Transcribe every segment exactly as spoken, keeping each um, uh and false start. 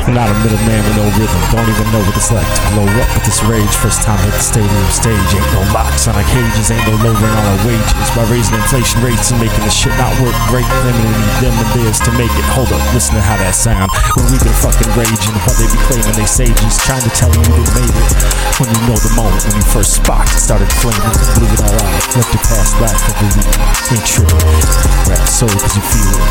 I'm not a middleman with no rhythm. Don't even know what it's like to blow up with this rage. First time hit the stadium stage. Ain't no locks on our cages, ain't no lowering on our wages. By raising inflation rates and making this shit not work great. Claiming we need them and theirs to make it. Hold up, listen to how that sound. When we've been fucking raging, while they be claiming they sages, trying to tell you they made it. When you know the moment when you first sparked, started flaming, blew it all out, left your past life every week. Ain't tripping, rap soul cause you feel it.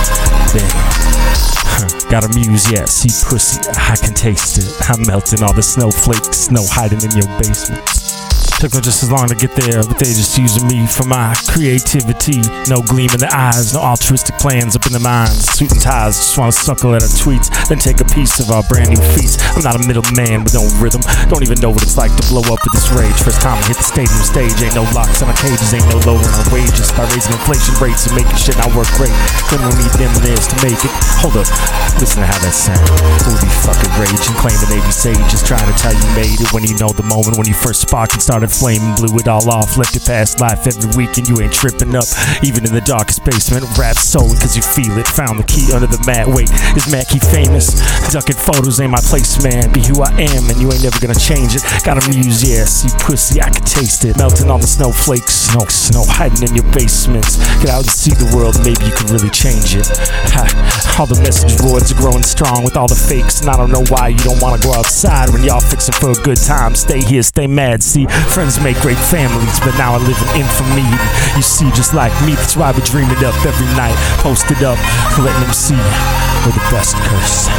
Damn. Got a muse, yeah, see pussy, I can taste it. I'm melting all the snowflakes, snow hiding in your basement. Took them just as long to get there, but they just using me for my creativity. No gleam in the eyes, no altruistic plans up in the minds. Suit and ties, just wanna suckle at our tweets, then take a piece of our brand new feast. I'm not a middleman with no rhythm, don't even know what it's like to blow up with this rage. First time I hit the stadium stage, ain't no locks on our cages, ain't no lowering our wages. By raising inflation rates and making shit not work great. Couldn't need them and theirs to make it. Hold up, listen to how that sound. We'll be fucking raging, claiming they be sages, trying to tell you made it when you know the moment when you first sparked and started flaming, blew it all off, left your past life every week and you ain't tripping up, even in the darkest basement. Rap soul cause you feel it, found the key under the mat. Wait, is Mackie famous? Ducking photos ain't my place, man. Be who I am and you ain't never gonna change it. Got a muse, yeah, see pussy, I can taste it. Melting all the snowflakes, snow, snow hiding in your basements. Get out and see the world, maybe you can really change it. Ha, all the message boards are growing strong with all the fakes, and I don't know why you don't wanna go outside when y'all fixing for a good time. Stay here, stay mad, see, friends make great families, but now I live in infamy. You see, just like me, that's why we dream it up every night. Post it up, letting them see we're the best curse.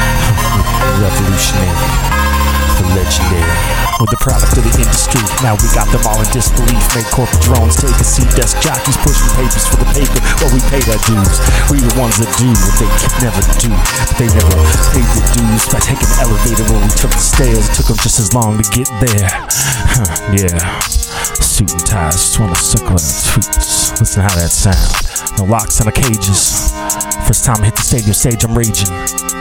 Revolutionary, the legendary. We're the product of the industry, now we got them all in disbelief. Made corporate drones take a seat, desk jockeys pushing papers for the paper, but we paid our dues. We the ones that do what they could never do, but they never paid the dues. By taking the elevator when we took the stairs, it took them just as long to get there. Huh, yeah, suit and ties, just wanna suckle at our tweets. Listen to how that sound. No locks on the cages. First time I hit the stadium stage, I'm raging.